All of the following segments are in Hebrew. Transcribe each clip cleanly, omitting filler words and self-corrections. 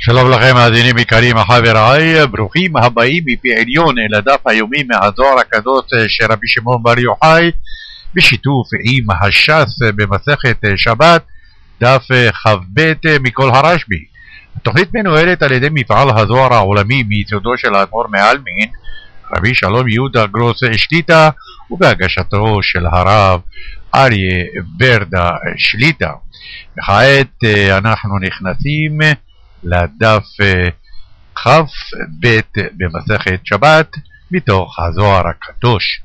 שלום לכם מאזינים יקרים חבריי, ברוכים הבאים מפי עליון אל הדף היומי מהזוהר הקדוש של רבי שמעון בר יוחאי בשיתוף עם הש"ס במסכת שבת דף כ"ב מכל הרשב"י. התוכנית מנוהלת על ידי מפעל הזוהר העולמי מיסודו של האדמו"ר מעלמין רבי שלום יהודה גרוס שליט"א ובהגשתו של הרב אריה ברדה שליט"א. וכעת אנחנו נכנסים לדף כ"ב במסכת שבת מתוך הזוהר הקדוש.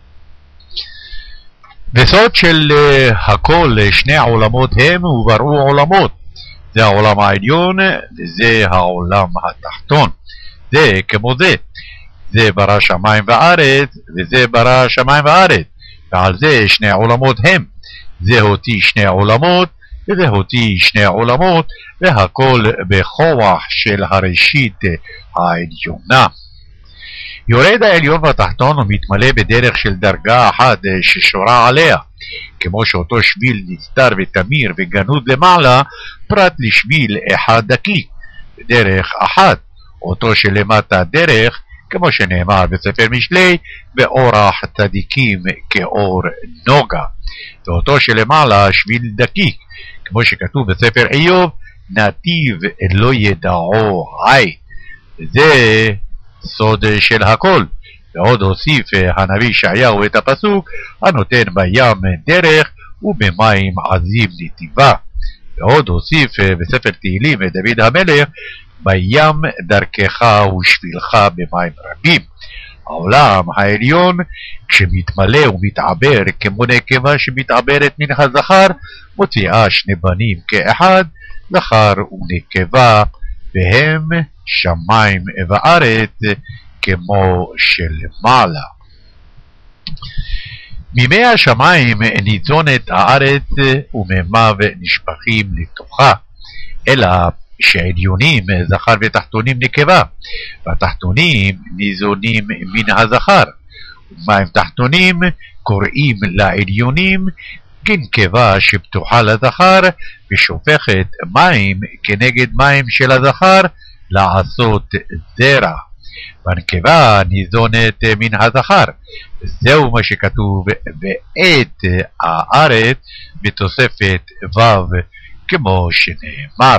בסוד של הכל שני העולמות הם ובראו עולמות, זה העולם העליון וזה העולם התחתון, זה כמו זה ברא שמיים וארץ וזה ברא שמיים וארץ, ועל זה שני העולמות הם, זה אותי שני העולמות וזה אותי שני העולמות, והכל בכוח של הראשית העליונה. יורד העליון והתחתון ומתמלא בדרך של דרגה אחת ששורה עליה, כמו שאותו שביל נסתר ותמיר וגנוז למעלה, פרט לשביל אחד דקי, בדרך אחת, אותו שלמטה דרך, כמו שנאמר בספר משלי, באורח צדיקים כאור נוגה, ואותו שלמעלה שביל דקי, כמו שכתוב בספר איוב, נתיב לא ידעו היי. זה סוד של הכל. ועוד הוסיף הנביא ישעיהו את הפסוק הנותן בים דרך ובמים עזים נתיבה. ועוד הוסיף בספר תהילים דוד המלך, בים דרכך ושבילך במים רבים. העולם העליון כשמתמלא ומתעבר כמו נקבה שמתעברת מן הזכר, מוציאה שני בנים כאחד, זכר ונקבה, והם שמיים וארץ כמו שלמעלה. מימי השמיים ניזונת הארץ ומימיו נשפכים לתוכה, אלא שעליונים זכר ותחתונים נקבה, והתחתונים ניזונים מן הזכר, ומים תחתונים קוראים לעליונים כנקבה שפתוחה לזכר ושופכת מים כנגד מים של הזכר לעשות זרע, והנקבה ניזונת מן הזכר. זהו מה שכתוב ואת הארץ בתוספת ו' כמו שנאמר.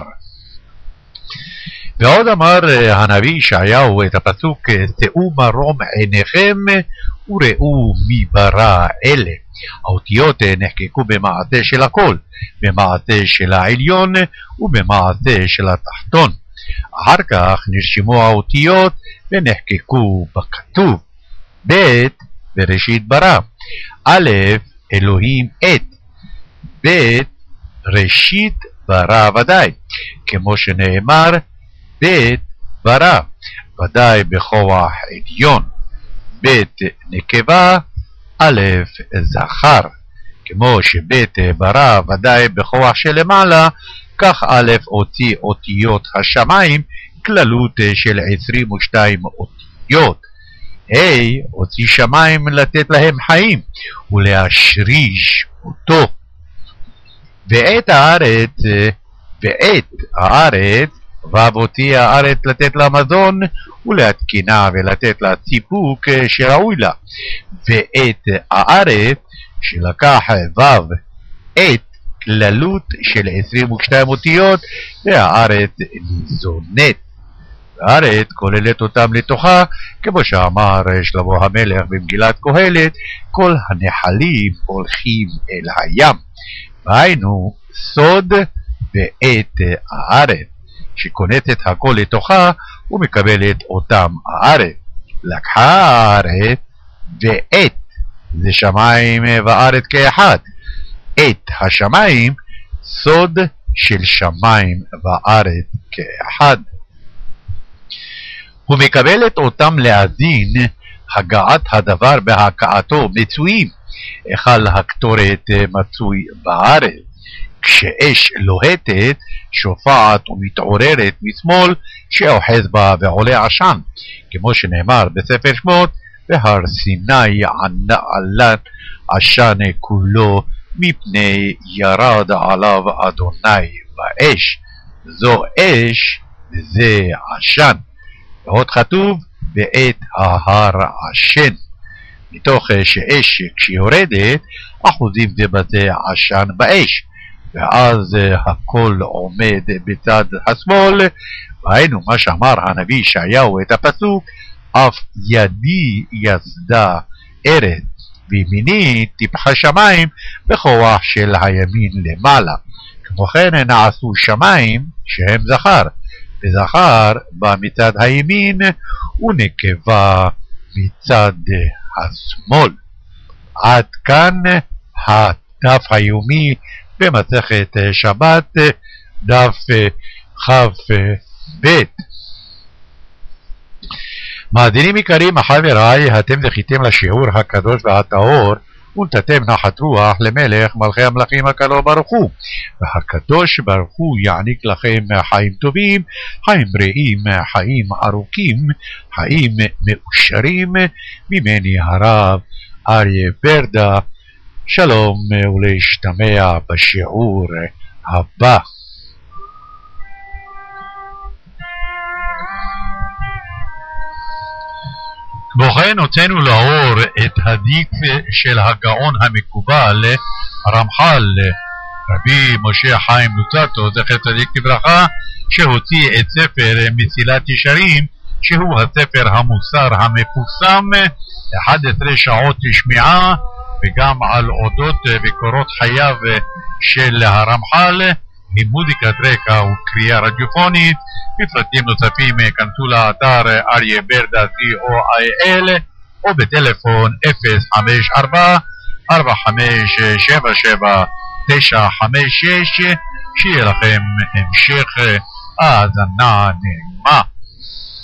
ועוד אמר הנביא ישעיהו את הפסוק שאו מרום עיניכם וראו מי ברא אלה. האותיות נחקקו במעשה של הכל, במעשה של העליון ובמעשה של התחתון. אחר כך נרשמו האותיות ונחקקו בכתוב. ב' בראשית ברא, א' אלוהים את, ב' ראשית ברא ודאי, כמו שנאמר ב' ברא ודאי בכוח עליון, ב' נקבה, א' זכר, כמו שב' ברא ודאי בכוח שלמעלה, כך א' הוציא אותיות השמיים כללות של 22 אותיות. ה' הוציא שמיים לתת להם חיים ולהשריש אותו. ואת הארץ והוציאה הארץ לתת לה מזון ולהתקינה ולתת לה סיפוק שראוי לה. ואת הארץ שלקח ו' את כללות של 22 אותיות, והארץ ניזונת. והארץ כוללת אותם לתוכה, כמו שאמר שלמה המלך במגילת קהלת, כל הנחלים הולכים אל הים. והיינו סוד ואת הארץ, שקונצת הכל לתוכה ומקבלת אותם הארץ. לקחה הארץ ואת, זה שמיים וארץ כאחד. את השמיים, סוד של שמיים וארץ כאחד. ומקבלת אותם להזין הגעת הדבר בהכאתו מצויים, היכל הקטורת מצוי בארץ. כשאש לוהטת שופעת ומתעוררת משמאל שאוחז בה ועולה עשן, כמו שנאמר בספר שמות, והר סיני ענן עשן כולו מפני ירד עליו אדוני באש. זו אש וזה עשן. ועוד כתוב ואת ההר עשן. מתוך שאש כשהיא יורדת, אחוזים זה בזה עשן באש, ואז הכל עומד בצד השמאל, והיינו מה שאמר הנביא ישעיהו את הפסוק, אף ידי יסדה ארץ וימיני טיפחה שמיים בכוח של הימין למעלה. כמו כן נעשו שמיים שהם זכר, וזכר בא מצד הימין ונקבה מצד השמאל. עד כאן הדף היומי במסכת שבת, דף כ"ב. מאזינים יקרים, חבריי, אתם זכיתם לשיעור הקדוש והטהור ונתתם נחת רוח למלך מלכי המלכים הקדוש ברוך הוא, והקדוש ברוך הוא יעניק לכם חיים טובים, חיים בריאים, חיים ארוכים, חיים מאושרים. ממני הרב אריה ברדה, שלום ולהשתמע בשיעור הבא. כמו כן הוצאנו לאור את הדיק של הגאון המקובל הרמח"ל רבי משה חיים לוצאטו זכר צדיק לברכה, שהוציא את ספר מסילת ישרים, שהוא הספר המוסר המפורסם, 11 שעות שמיעה, וגם על אודות וקורות חייו של הרמח"ל, עם מוזיקת רקע וקריאה רדיופונית. בפרטים נוספים כנסו לאתר אריה ברדה co.il או בטלפון 054-4577-956. שיהיה לכם המשך האזנה נעימה.